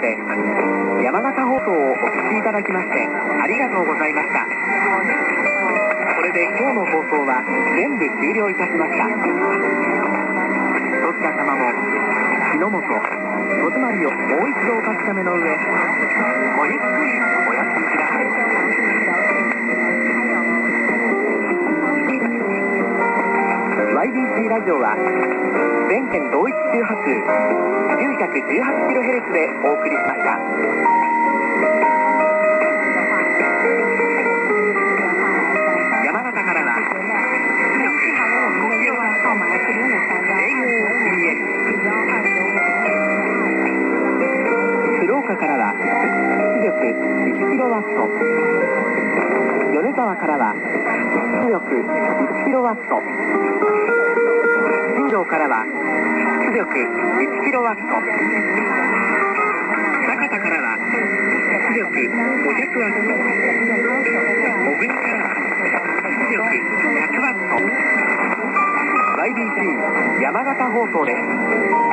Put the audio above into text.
で山形放送をお聞きいただきましてありがとうございました。これで今日の放送は全部終了いたしました。どちら様も火の元戸締まりをもう一度お確かめの上、ごゆっくりお休みください。YBC ラジオは全県同一周波数 918kHz でお送りしました。山形からは出力 5kW AOPN、 鶴岡からは出力 1kW、 米沢からは出力 1kW、 新庄からは出力 1kW、 酒田からは出力 500W、 小国からは出力 100W。 YBC 山形放送です。